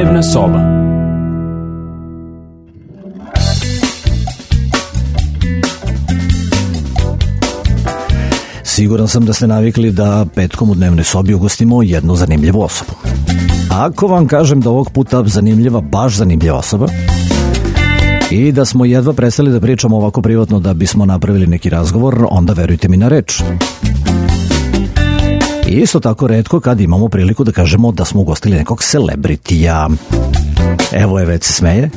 Dnevna soba. Siguran sam da ste navikli da petkom u Dnevnoj sobi ugostimo jednu zanimljivu osobu. Ako vam kažem da ovog puta baš zanimljiva osoba i da smo jedva prestali da pričamo ovako privatno da bismo napravili neki razgovor, onda verujte mi na reč. I isto tako retko kad imamo priliku da kažemo da smo ugostili nekog celebritija. Evo je, već se smeje.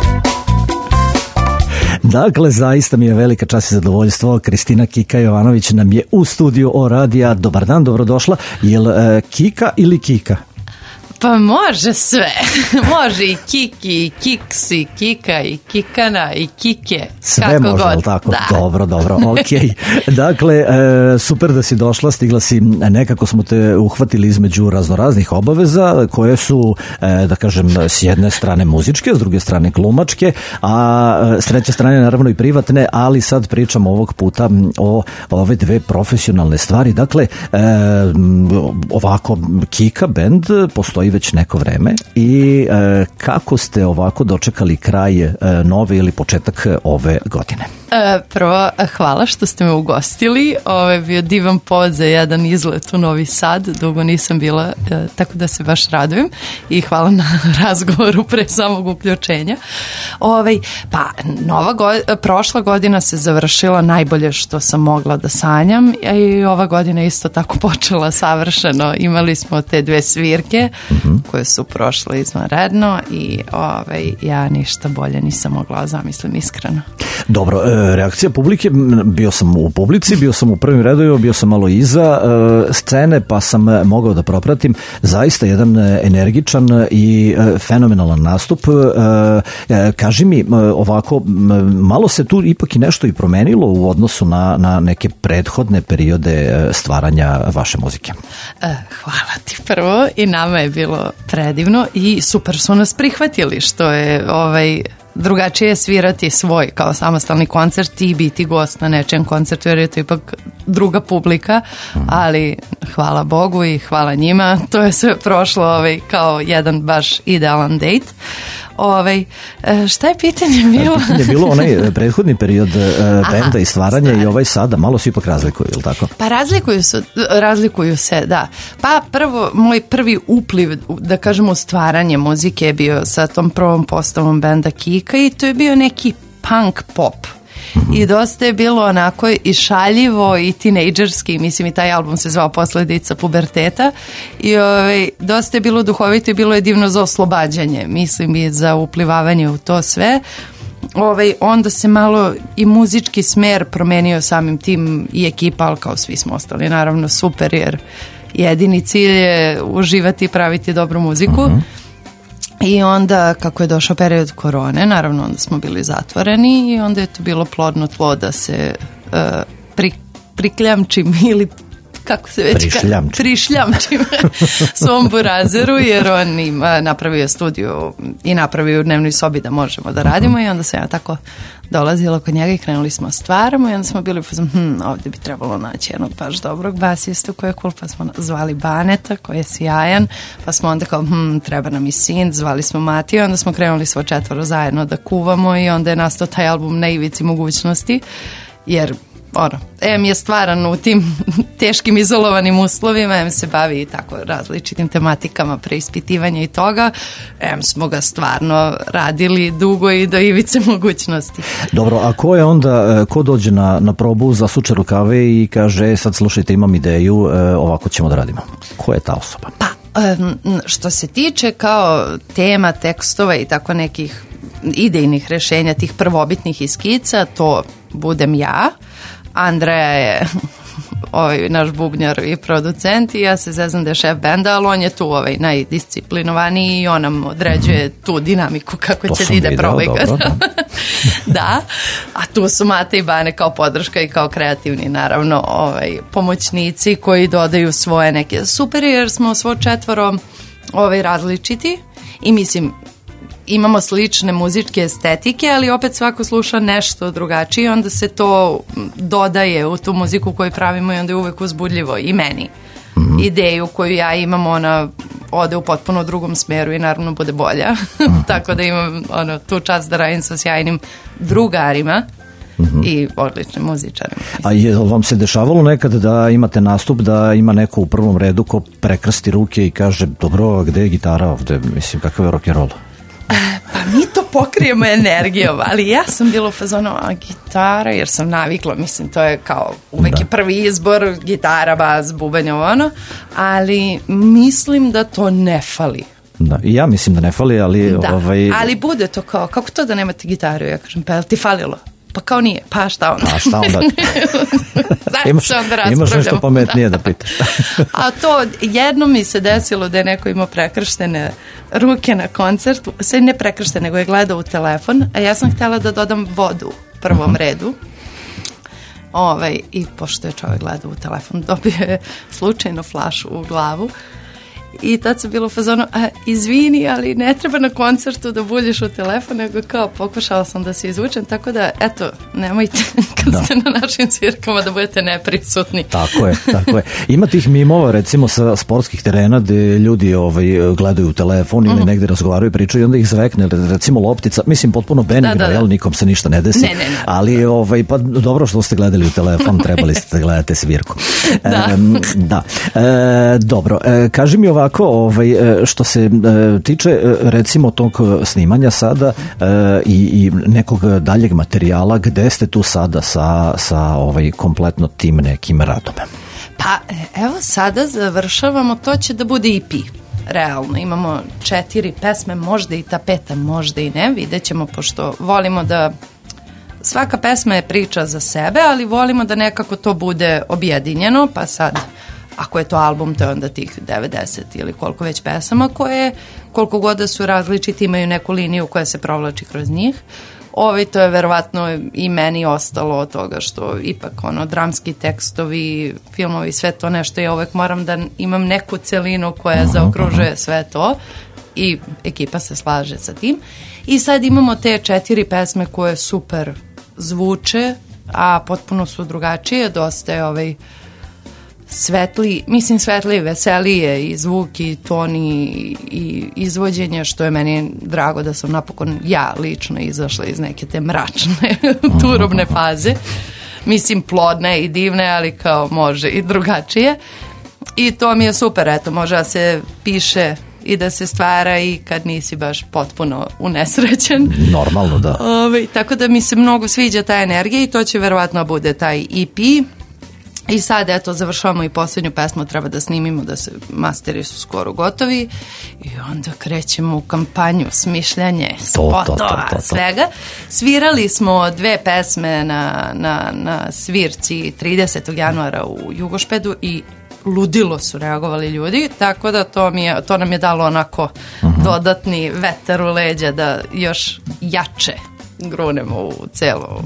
Dakle, zaista mi je velika čast i zadovoljstvo. Kristina Kika Jovanović nam je u studiju O radija. Dobar dan, dobrodošla. Jel Kika ili Kika? Pa može sve. Može i Kiki, i Kiksi, Kika, i Kikana, i Kike. Sve kako može, god. Ali tako? Da. Dobro, okej. Dakle, super da si došla, stigla si, nekako smo te uhvatili između raznoraznih obaveza, koje su, da kažem, s jedne strane muzičke, s druge strane glumačke, a s treće strane naravno i privatne, ali sad pričamo ovog puta o ove dve profesionalne stvari. Dakle, ovako, Kika band postoji već neko vreme i kako ste ovako dočekali kraj nove ili početak ove godine? Prvo, hvala što ste me ugostili. Ovo je bio divan povod za jedan izlet u Novi Sad. Dugo nisam bila, tako da se baš radujem i hvala na razgovoru pre samog uključenja. Pa, prošla godina se završila najbolje što sam mogla da sanjam i ova godina isto tako počela savršeno. Imali smo te dve svirke koje su prošle izvanredno i ja ništa bolje nisam mogla zamislim iskreno. Dobro, reakcija publike, bio sam u publici, bio sam u prvim redovima, bio sam malo iza scene, pa sam mogao da propratim zaista jedan energičan i fenomenalan nastup. Kaži mi ovako, malo se tu ipak i nešto i promenilo u odnosu na neke prethodne periode stvaranja vaše muzike. Hvala ti prvo i nama je bilo predivno i super su nas prihvatili, što je drugačije svirati svoj kao samostalni koncert i biti gost na nečem koncertu, jer je to ipak druga publika, ali hvala Bogu i hvala njima, to je sve prošlo kao jedan baš idealan dejt. Šta je pitanje bilo? Pitanje je bilo onaj prethodni period benda i stvaranja i ovaj sada, malo se ipak razlikuju, ili tako? Pa razlikuju se, da. Pa moj prvi upliv, da kažemo, stvaranje muzike je bio sa tom prvom postavom benda Kika i to je bio neki punk pop. I dosta je bilo onako i šaljivo i tinejdžerski, mislim i taj album se zvao Posledica puberteta i dosta je bilo duhovito i bilo je divno za oslobađanje, mislim i za uplivavanje u to sve. Onda se malo i muzički smer promenio samim tim i ekipa, ali kao svi smo ostali naravno super, jer jedini cilj je uživati i praviti dobru muziku. I onda kako je došao period korone, naravno onda smo bili zatvoreni i onda je to bilo plodno tlo da se prikljamčim ili kako se već prišljamčim svom burazeru, jer on ima napravio studiju i napravio u Dnevnoj sobi da možemo da radimo i onda sam ja tako dolazila kod njega i krenuli smo stvaramo i onda smo bili ovdje bi trebalo naći jednog baš dobrog basistu koji je cool, pa smo zvali Baneta koji je sjajan, pa smo onda kao treba nam i sin, zvali smo Matiju, onda smo krenuli svo četvoro zajedno da kuvamo i onda je nastao taj album na ivici mogućnosti, jer M je stvaran u tim teškim izolovanim uslovima, M se bavi i tako različitim tematikama preispitivanja i toga, M smo ga stvarno radili dugo i do ivice mogućnosti. Dobro, a ko je onda, ko dođe na probu, zasuče rukave i kaže sad slušajte, imam ideju, ovako ćemo da radimo? Ko je ta osoba? Pa, što se tiče kao tema, tekstova i tako nekih idejnih rešenja, tih prvobitnih skica, to budem ja. Andreja je naš bubnjar i producent i ja se zezam da je šef benda, ali on je tu najdisciplinovaniji i on nam određuje tu dinamiku kako to će da ide probajka. Da, a tu su Mate i Bane kao podrška i kao kreativni naravno pomoćnici koji dodaju svoje neke super, jer smo svo četvoro različiti i mislim imamo slične muzičke estetike, ali opet svako sluša nešto drugačije, onda se to dodaje u tu muziku koju pravimo i onda je uvek uzbudljivo i meni. Ideju koju ja imam, ona ode u potpuno drugom smeru i naravno bude bolja. Tako da imam tu čast da radim sa sjajnim drugarima i odličnim muzičarima. A je vam se dešavalo nekad da imate nastup, da ima neko u prvom redu ko prekrsti ruke i kaže, dobro, gde je gitara ovde? Mislim, kakav je rock'n'roll? Pa mi to pokrijemo energijom, ali ja sam bila u fazonu gitara, jer sam navikla, mislim, to je kao uvek je prvi izbor, gitara, bas, bubanj, ali mislim da to ne fali. Da, i ja mislim da ne fali, ali... Da, ali bude to kao, kako to da nemate gitaru? Ja kažem, pa je li ti falilo? Pa kao nije, pa šta onda? Imaš nešto pametnije da pitaš. A to jednom mi se desilo da je neko imao prekrštene ruke na koncertu, sve ne prekrštene, nego je gledao u telefon, a ja sam htjela da dodam vodu u prvom redu. I pošto je čovjek gledao u telefon, dobio je slučajno flašu u glavu. I tad sam bila u fazonu, izvini, ali ne treba na koncertu da buljiš u telefon, nego kao pokušala sam da se izvučem, tako da, eto, nemojte kad ste na našim svirkama da budete neprisutni. Tako je. Ima tih mimova, recimo, sa sportskih terena gde ljudi gledaju u telefon ili negde razgovaraju i pričaju i onda ih zvekne, recimo loptica, mislim, potpuno benigno, jel, nikom se ništa ne desi, ali, pa dobro što ste gledali u telefon, trebali ste da gledate svirku. Dobro, kaži mi ovako, što se tiče recimo tog snimanja sada i nekog daljeg materijala, gde ste tu sada sa kompletno tim nekim radom? Pa evo sada završavamo, to će da bude EP. Realno, imamo 4 pesme, možda i ta 5, možda i ne, vidjet ćemo, pošto volimo da svaka pesma je priča za sebe, ali volimo da nekako to bude objedinjeno, pa sad ako je to album, to je onda tih 90 ili koliko već pesama koje, koliko god da su različiti, imaju neku liniju koja se provlači kroz njih. To je verovatno i meni ostalo od toga što ipak dramski tekstovi, filmovi, sve to nešto, ja uvek moram da imam neku celinu koja zaokružuje sve to i ekipa se slaže sa tim. I sad imamo te 4 pesme koje super zvuče, a potpuno su drugačije, dosta je svetliji, veselije i zvuk i ton i izvođenje, što je meni drago da sam napokon ja lično izašla iz neke te mračne turobne faze. Mislim, plodne i divne, ali kao može i drugačije. I to mi je super, eto, može da se piše i da se stvara i kad nisi baš potpuno unesrećen. Normalno, da. Tako da mi se mnogo sviđa ta energija i to će verovatno bude taj EP. I sad, eto, završavamo i posljednju pesmu, treba da snimimo, da se masteri su skoro gotovi i onda krećemo u kampanju, smišljanje, spotova, svega. Svirali smo 2 pesme na svirci 30. januara u Jugošpedu i ludilo su reagovali ljudi, tako da to nam je dalo onako dodatni vetar u leđa da još jače grunemo u celo,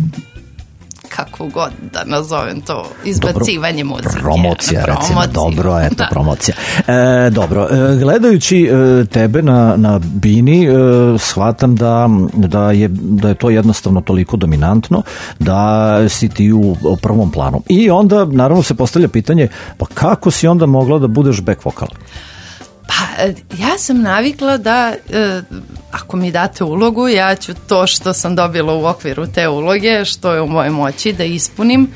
kako god da nazovem to, izbacivanje muzike. Promocija, recimo. Dobro, eto, promocija. Dobro, gledajući tebe na bini, shvatam da je to jednostavno toliko dominantno da si ti u prvom planu. I onda, naravno, se postavlja pitanje, pa kako si onda mogla da budeš back vokal? Pa, ja sam navikla da ako mi date ulogu, ja ću to što sam dobila u okviru te uloge, što je u mojoj moći da ispunim.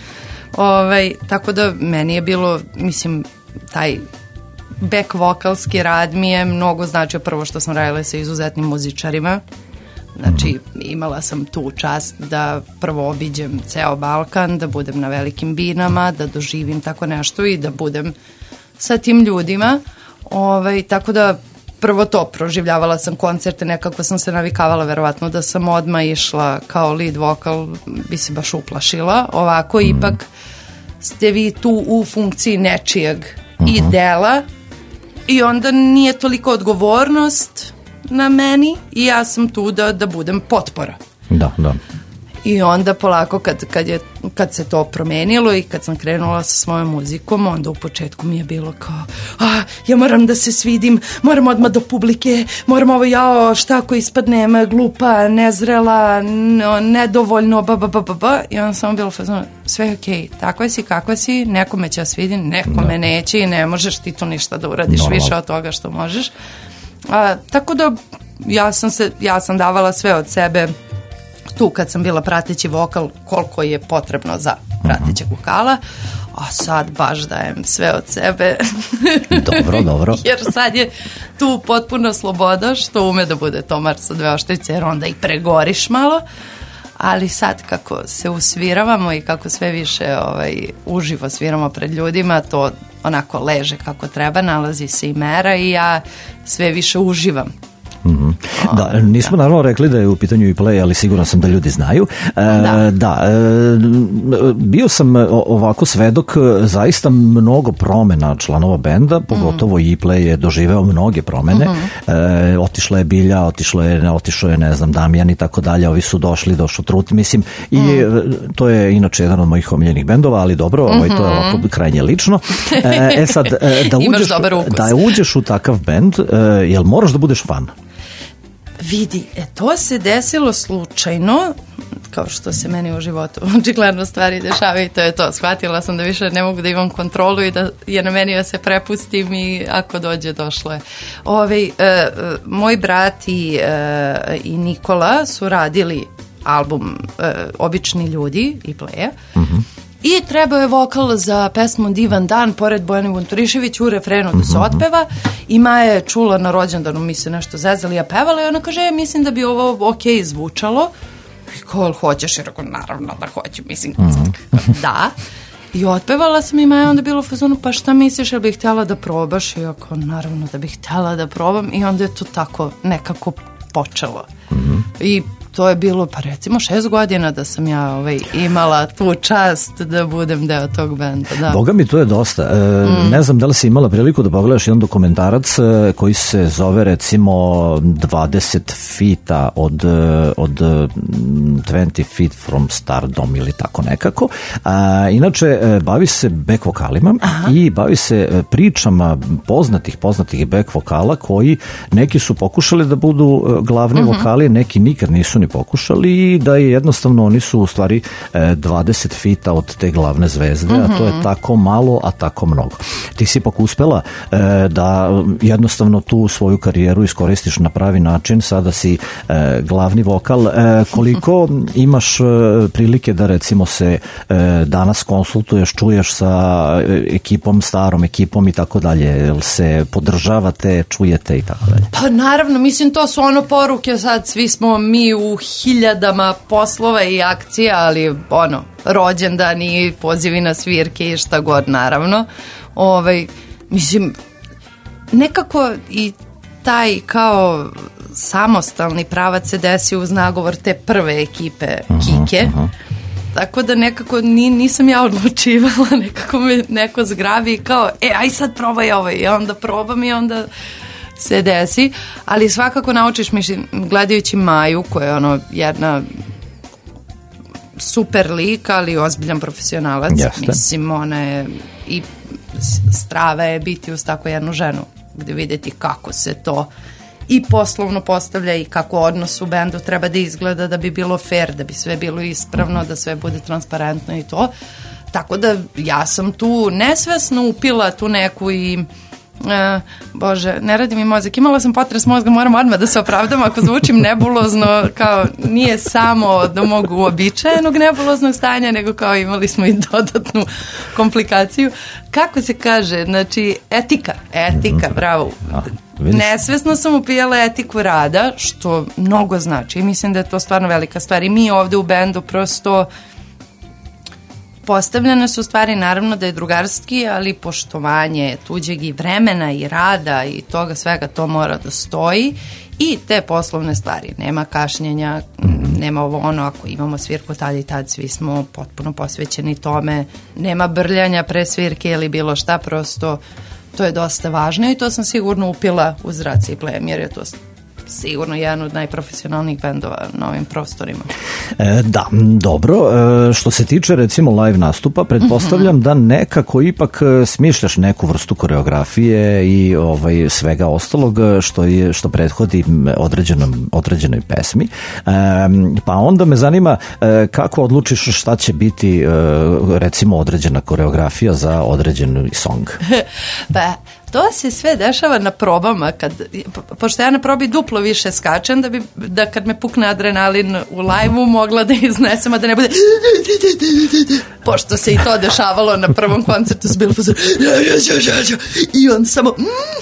Tako da meni je bilo, mislim, taj back vokalski rad mi je mnogo značio, prvo što sam radila sa izuzetnim muzičarima. Znači, imala sam tu čast da prvo obiđem ceo Balkan, da budem na velikim binama, da doživim tako nešto i da budem sa tim ljudima. Tako da prvo to, proživljavala sam koncerte, nekako sam se navikavala, verovatno da sam odmah išla kao lead vokal, bi se baš uplašila. Ovako ipak ste vi tu u funkciji nečijeg i dela i onda nije toliko odgovornost na meni i ja sam tu da budem potpora. Da. I onda polako kad se to promenilo i kad sam krenula sa svojom muzikom, onda u početku mi je bilo kao ja moram da se svidim, moram odmah do publike, moram ovo šta ako ispadnem glupa, nezrela, nedovoljno i onda sam bilo sve je okej, takva si kakva si, nekome će vas vidim, nekome neće i ne možeš ti to ništa da uradiš više od toga što možeš. Tako da ja sam davala sve od sebe tu kad sam bila prateći vokal koliko je potrebno za pratećeg vokala, a sad baš dajem sve od sebe. Dobro. Jer sad je tu potpuno sloboda, što ume da bude tomar sa 2 oštrice, jer onda i pregoriš malo, ali sad kako se usviravamo i kako sve više uživo sviramo pred ljudima, to onako leže kako treba, nalazi se i mera i ja sve više uživam. Da, nismo naravno rekli da je u pitanju i play, ali siguran sam da ljudi znaju. Bio sam ovako svedok zaista mnogo promena članova benda, pogotovo i play je doživeo mnoge promene. Otišla je Bilja, otišao je ne znam Damjan i tako dalje, ovi su došao Trut, mislim, i to je inače jedan od mojih omiljenih bendova, ali dobro, to je ovako krajnje lično. Sad, da uđeš u takav bend, jel moraš da budeš fan? Vidi, to se desilo slučajno, kao što se meni u životu očigledno stvari dešavaju i to je to. Shvatila sam da više ne mogu da imam kontrolu i da je na meni da se prepustim i ako dođe, došlo je. Moj brat i Nikola su radili album Obični ljudi i Playa. I trebao je vokal za pesmu Divan dan, pored Bojane Vunturišević, u refrenu da se otpeva i Maja je čula na rođendanu, mi se nešto zezali, ja pevala i ona kaže, mislim da bi ovo okej zvučalo. I kao, hoćeš? I rekao, naravno da hoću, mislim, da. I otpevala sam i Maja onda bilo u fazonu, pa šta misliš, jel bih htjela da probaš? I ja kao, naravno da bih htjela da probam i onda je to tako nekako počelo. I to je bilo, pa recimo 6 godina da sam ja imala tu čast da budem deo tog benda. Da. Boga mi, to je dosta. Ne znam da li si imala priliku da pogledaš jedan dokumentarac koji se zove recimo 20 fita od 20 feet from stardom ili tako nekako. Inače, bavi se back vokalima i bavi se pričama poznatih back vokala koji neki su pokušali da budu glavni vokali, neki nikad nisu ni pokušali i da je jednostavno oni su u stvari 20 fita od te glavne zvezde, a to je tako malo, a tako mnogo. Ti si pak uspela da jednostavno tu svoju karijeru iskoristiš na pravi način, sada si glavni vokal. Koliko imaš prilike da recimo se danas konsultuješ, čuješ sa ekipom, starom ekipom i tako dalje, jel se podržavate, čujete i tako dalje? Pa naravno, mislim to su poruke, sad svi smo mi u hiljadama poslova i akcija, ali rođendani, pozivi na svirke i šta god, naravno. Mislim, nekako i taj kao samostalni pravac se desi uz nagovor te prve ekipe Kike. Tako da nekako nisam ja odlučivala, nekako me neko zgrabi kao, aj sad probaj ovo, i onda probam i onda se desi, ali svakako naučiš, mislim, gledajući Maju, koja je jedna super lik, ali ozbiljan profesionalac. Jeste. Mislim, ona je i strava je biti uz tako jednu ženu, gde vidjeti kako se to i poslovno postavlja i kako odnos u bendu treba da izgleda da bi bilo fair, da bi sve bilo ispravno, da sve bude transparentno i to. Tako da ja sam tu nesvesno upila tu neku i Bože, ne radi mi mozak, imala sam potres mozga, moram odmah da se opravdam ako zvučim nebulozno, kao nije samo od mog uobičajenog nebuloznog stanja, nego kao imali smo i dodatnu komplikaciju. Kako se kaže, znači etika, bravo. Nesvesno sam upijala etiku rada, što mnogo znači i mislim da je to stvarno velika stvar i mi ovde u bendu prosto postavljene su stvari, naravno da je drugarski, ali poštovanje tuđeg i vremena i rada i toga svega, to mora da stoji i te poslovne stvari. Nema kašnjenja, nema ako imamo svirku tad i tad, svi smo potpuno posvećeni tome, nema brljanja pre svirke ili bilo šta, prosto to je dosta važno i to sam sigurno upila uz Raci i Plejem, jer je to sigurno jedan od najprofesionalnijih bendova na ovim prostorima. Da, dobro. Što se tiče recimo live nastupa, pretpostavljam da nekako ipak smišljaš neku vrstu koreografije i svega ostalog što prethodi određenoj pesmi. Pa onda me zanima kako odlučiš šta će biti recimo određena koreografija za određeni song. Pa to se sve dešava na probama, pošto ja na probi duplo više skačem, da kad me pukne adrenalin u live-u mogla da iznesem, a da ne bude pošto se i to dešavalo na prvom koncertu s bilo i onda samo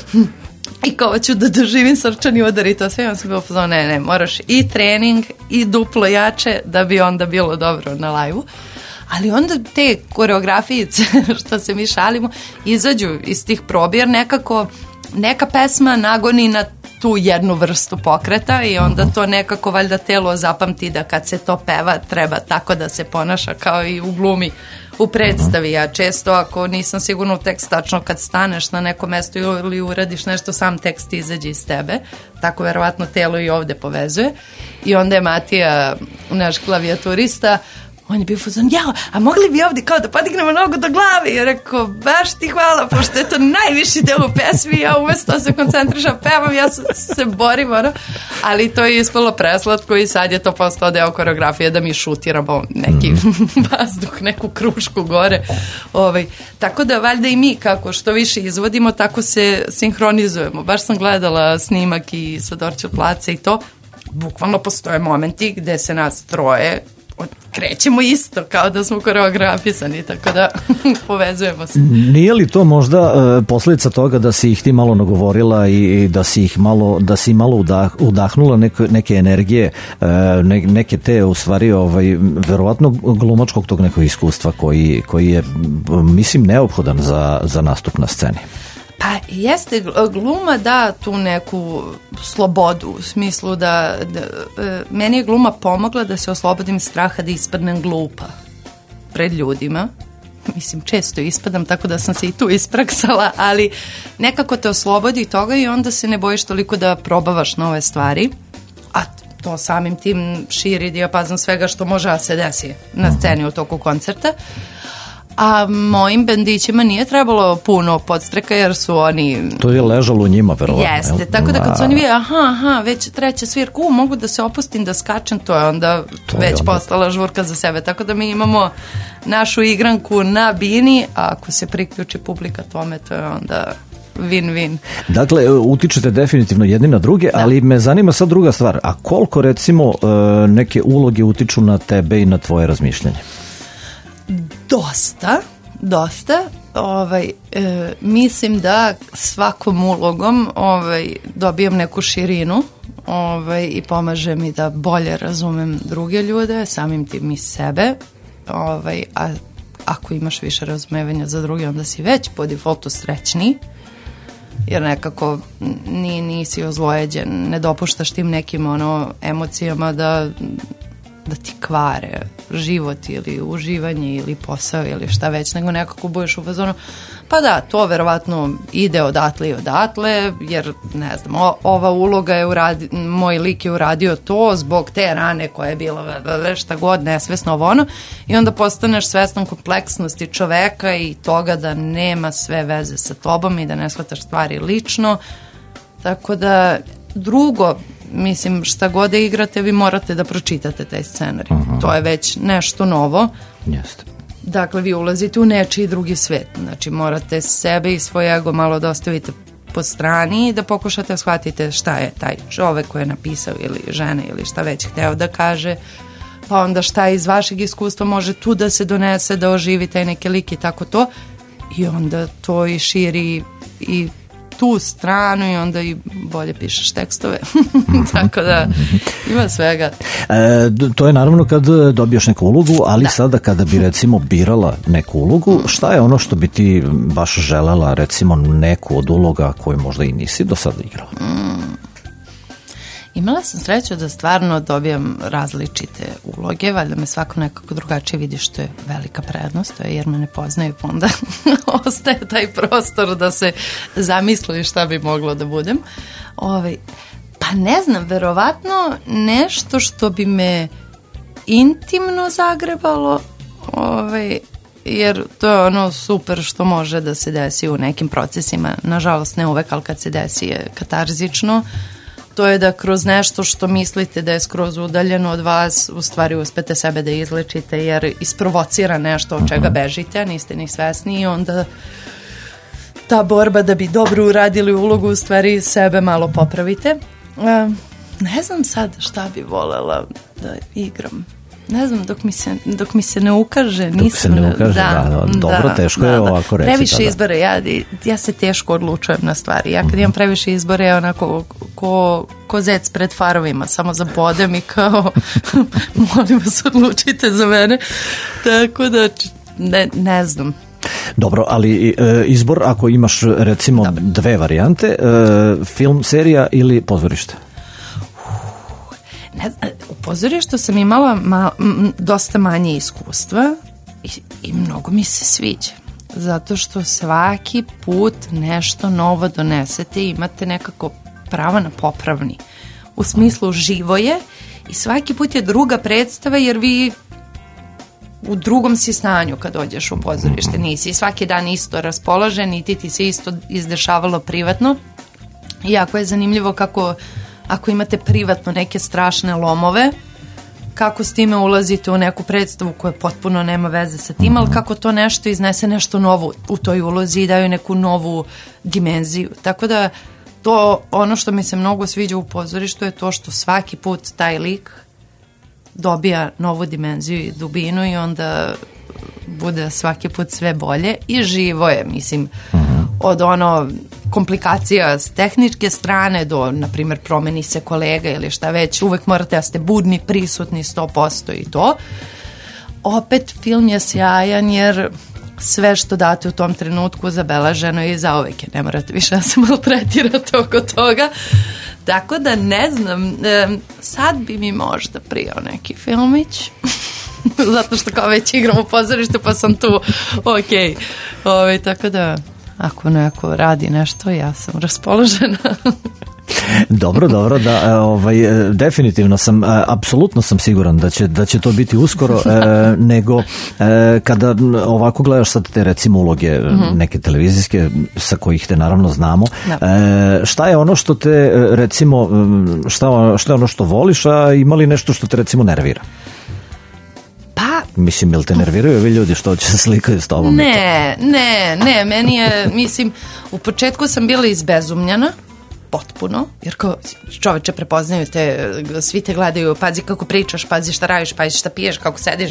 i kao ću da doživim srčani udar i to sve, i onda sam bilo pozvao, ne, moraš i trening i duplo jače da bi onda bilo dobro na live-u. Ali onda te koreografijice, što se mi šalimo, izađu iz tih probi, jer nekako neka pesma nagoni na tu jednu vrstu pokreta i onda to nekako valjda telo zapamti da kad se to peva treba tako da se ponaša kao i u glumi u predstavi. Ja često ako nisam sigurna u tekst, tačno kad staneš na neko mesto ili uradiš nešto, sam tekst izađe iz tebe, tako verovatno telo i ovde povezuje. I onda je Matija, naš klavijaturista, on je bio fuzon, a mogli bi ovdje kao da podignemo nogu do glave? I rekao, baš ti hvala, pošto je to najviši deo u pesmi, ja umesto se koncentrišam, pevam, ja se borim, ali to je ispalo preslatko i sad je to postao deo koreografije da mi šutiramo neki vazduh, neku krušku gore. Tako da valjda i mi kako što više izvodimo, tako se sinhronizujemo. Baš sam gledala snimak i sa Dorću Place i to, bukvalno postoje momenti gde se nas troje krećemo isto, kao da smo koreografisani, tako da povezujemo se. Nije li to možda posljedica toga da si ih ti malo nagovorila i da si malo udahnula neke energije, neke te u stvari verovatno glumačkog tog nekog iskustva koji je mislim neophodan za nastup na sceni? Pa jeste, gluma da tu neku slobodu, u smislu da meni je gluma pomogla da se oslobodim straha da ispadnem glupa pred ljudima. Mislim, često ispadam, tako da sam se i tu ispraksala, ali nekako te oslobodi toga i onda se ne bojiš toliko da probavaš nove stvari, a to samim tim širi dijapazon svega što može da se desi na sceni u toku koncerta. A mojim bendićima nije trebalo puno podstreka jer su oni... To je ležalo u njima, verovatno. Jeste, tako da kad su oni vidjeli, već treća svirka, mogu da se opustim, da skačem, to je onda postala žurka za sebe. Tako da mi imamo našu igranku na bini, a ako se priključi publika tome, to je onda win-win. Dakle, utičete definitivno jedni na druge, ali me zanima sad druga stvar. A koliko, recimo, neke uloge utiču na tebe i na tvoje razmišljanje? Dosta. Mislim da svakom ulogom dobijam neku širinu i pomaže mi da bolje razumem druge ljude, samim tim i sebe. A ako imaš više razumevanja za druge, onda si već po defaultu srećniji, jer nekako nisi ozlojeđen, ne dopuštaš tim nekim emocijama da ti kvare život ili uživanje ili posao ili šta već, nego nekako budeš u fazonu, pa da, to verovatno ide odatle i odatle, jer ne znam, ova uloga je moj lik je uradio to zbog te rane koja je bila šta god, nesvesno i onda postaneš svestan kompleksnosti čoveka i toga da nema sve veze sa tobom i da ne shvataš stvari lično, tako da drugo, mislim, šta god da igrate, vi morate da pročitate taj scenarij. To je već nešto novo. Jeste. Dakle, vi ulazite u nečiji drugi svet. Znači, morate sebe i svoj ego malo da ostavite po strani i da pokušate da shvatite šta je taj čovek koji je napisao ili žena ili šta već hteo da kaže, pa onda šta iz vašeg iskustva može tu da se donese, da oživi taj neki lik i tako to. I onda to i širi i tu stranu i onda i bolje pišeš tekstove. Tako da ima svega. To je naravno kad dobiješ neku ulogu, ali sada kada bi recimo birala neku ulogu, šta je ono što bi ti baš želela, recimo neku od uloga koju možda i nisi do sada igrala? Imala sam sreću da stvarno dobijam različite uloge, valjda me svako nekako drugačije vidi, što je velika prednost, jer me ne poznaju, pa onda ostaje taj prostor da se zamisli šta bi moglo da budem. Pa Pa ne znam, verovatno nešto što bi me intimno zagrebalo, jer to je ono super što može da se desi u nekim procesima, nažalost ne uvek, ali kad se desi je katarzično. To je da kroz nešto što mislite da je skroz udaljeno od vas, u stvari uspete sebe da izlečite, jer isprovocira nešto od čega bežite, a niste ni svesni, i onda ta borba da bi dobro uradili ulogu, u stvari sebe malo popravite. Ne znam sad šta bi volela da igram. Ne znam, dok mi se ne ukaže, nisam... Dok se ne ukaže, dobro, teško je ovako reći. Previše izbora, ja se teško odlučujem na stvari. Ja kad imam previše izbora, ja onako ko zec pred farovima, samo zabodem i kao, molim vas, odlučite za mene. Tako da, ne znam. Dobro, ali izbor, ako imaš recimo dve varijante, film, serija ili pozorište? U pozorištu sam imala dosta manje iskustva i mnogo mi se sviđa. Zato što svaki put nešto novo donesete i imate nekako pravo na popravni. U smislu živo je i svaki put je druga predstava, jer vi u drugom si stanju kad dođeš u pozorište. Nisi svaki dan isto raspoložen i ti se isto izdešavalo privatno. I jako je zanimljivo kako ako imate privatno neke strašne lomove, kako s time ulazite u neku predstavu koja potpuno nema veze sa tim, ali kako to nešto iznese nešto novo u toj ulozi i daju neku novu dimenziju. Tako da to, ono što mi se mnogo sviđa u pozorištu je to što svaki put taj lik dobija novu dimenziju i dubinu i onda bude svaki put sve bolje i živo je, mislim, od ono komplikacija s tehničke strane do, na primjer, promeni se kolega ili šta već, uvek morate da ste budni, prisutni 100% i to. Opet film je sjajan jer sve što date u tom trenutku zabeleženo je i zauvek je, ne morate više da se maltretirate oko toga. Tako da ne znam, sad bi mi možda prijao neki filmić, zato što kao već igram u pozorištu pa sam tu, ok. Tako da, ako neko radi nešto, ja sam raspoložena. Dobro, da, definitivno sam, apsolutno sam siguran da će to biti uskoro, nego kada ovako gledaš sad te recimo uloge neke televizijske sa kojih te naravno znamo, šta je ono što te recimo, šta je ono što voliš, a ima li nešto što te recimo nervira? Mislim, jel te nerviraju ovi ljudi što će se slikaju s tobom? Ne, meni je, mislim, u početku sam bila izbezumljena, potpuno, jer kao čoveče prepoznaju te, svi te gledaju, pazi kako pričaš, pazi šta radiš, pazi šta piješ, kako sediš,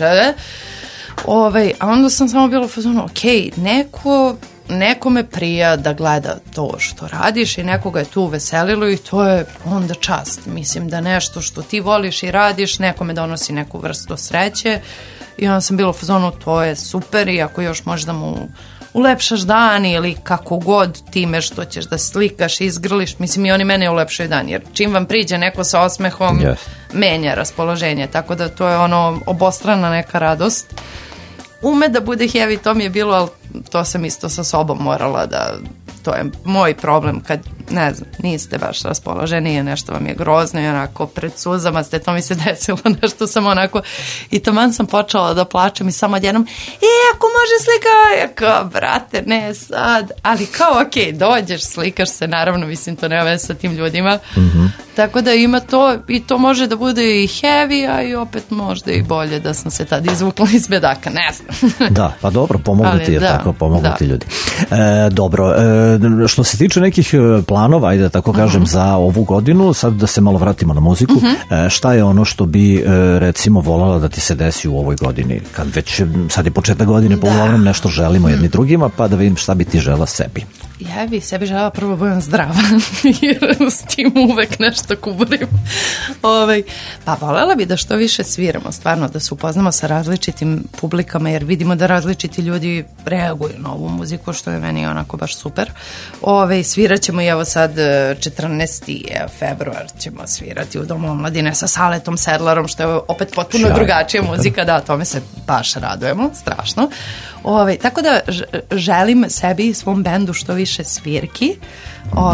a onda sam samo bila u fazonu, ok, nekome prija da gleda to što radiš i nekoga je tu uveselilo i to je onda čast. Mislim da nešto što ti voliš i radiš nekome donosi neku vrstu sreće i onda sam bila u fazonu, to je super i ako još možda mu ulepšaš dan ili kako god time što ćeš da slikaš, izgrliš, mislim i oni mene ulepšaju dan, jer čim vam priđe neko sa osmehom, menja raspoloženje, tako da to je ono obostrana neka radost. Ume da bude heavy, to mi je bilo, ali to sam isto sa sobom morala da, to je moj problem kad, ne znam, niste baš raspoloženi i nešto vam je grozno i onako pred suzama ste, to mi se desilo nešto sam onako i taman sam počela da plačem i samo odjednom, ako može slika, ja kao, brate, ne sad, ali kao, ok, dođeš, slikaš se, naravno, mislim, to nema veze sa tim ljudima, tako da ima to i to može da bude i heavy, a i opet možda i bolje da sam se tad izvukla iz bedaka, ne znam. Da, pa dobro, pomogu ti je tako, pomogu ti ljudi. Dobro, što se tiče nekih planova, ajde tako kažem, za ovu godinu, sad da se malo vratimo na muziku, šta je ono što bi recimo voljela da ti se desi u ovoj godini, kad već sad je početak godine, pa uglavnom nešto želimo jedni drugima, pa da vidim šta bi ti žela sebi. Ja bih sebi žela prvo budem zdrava, jer s tim uvek nešto kuburim. Pa voljela bi da što više sviramo, stvarno da se upoznamo sa različitim publikama, jer vidimo da različiti ljudi reaguju na ovu muziku, što je meni onako baš super. Svirat ćemo i evo sad 14. februar ćemo svirati u Domu omladine sa Saletom Sedlarom, što je opet potpuno drugačija muzika, da, tome se baš radujemo, strašno. Tako da želim sebi i svom bendu što više svirki,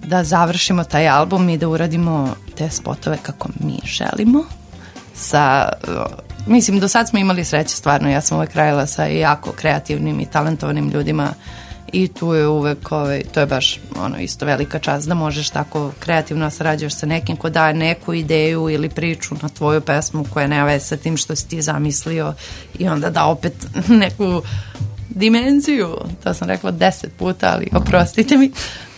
da završimo taj album i da uradimo te spotove kako mi želimo. Mislim, do sad smo imali sreće, stvarno, ja sam uvek radila sa jako kreativnim i talentovanim ljudima i tu je uvek, to je baš isto velika čast da možeš tako kreativno sarađuješ sa nekim ko daje neku ideju ili priču na tvoju pesmu koja nema veze sa tim što si ti zamislio i onda da opet neku dimenziju, to sam rekla 10 puta, ali oprostite mi,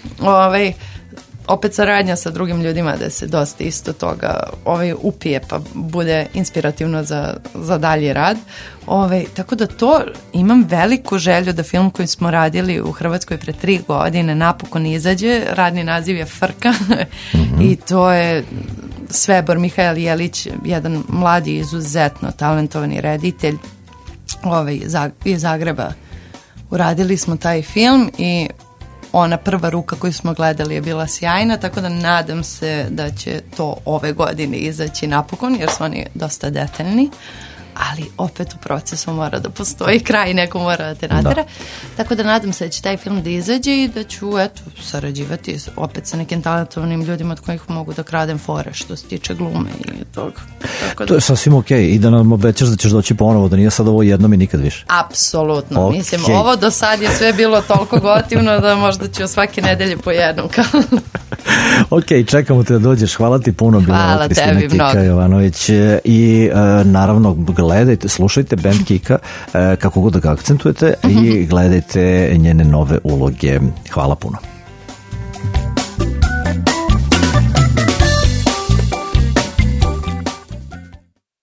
opet saradnja sa drugim ljudima da se dosta isto toga upije pa bude inspirativno za dalji rad. Tako da to imam veliku želju da film koji smo radili u Hrvatskoj pre 3 godine napokon izađe. Radni naziv je Frka i to je Svebor Mihajl Jelić, jedan mladi izuzetno talentovani reditelj iz Zagreba. Uradili smo taj film i ona prva ruka koju smo gledali je bila sjajna, tako da nadam se da će to ove godine izaći napokon, jer su oni dosta detaljni, ali opet u procesu mora da postoji kraj, neko mora da te natera. Tako da nadam se da će taj film da izađe i da ću sarađivati opet sa nekim talentovanim ljudima od kojih mogu da kradem fore što se tiče glume i toga. To je sasvim okej. I da nam obećaš da ćeš doći ponovo, da nije sad ovo jednom i nikad više. Apsolutno. Mislim, ovo do sad je sve bilo toliko gotivno da možda ću svake nedelje po jednom. Ok, čekamo te da dođeš. Hvala ti puno. Hvala tebi mnogo. Jovanović. I naravno gledajte, slušajte band Kika kako god da ga akcentujete i gledajte njene nove uloge. Hvala puno.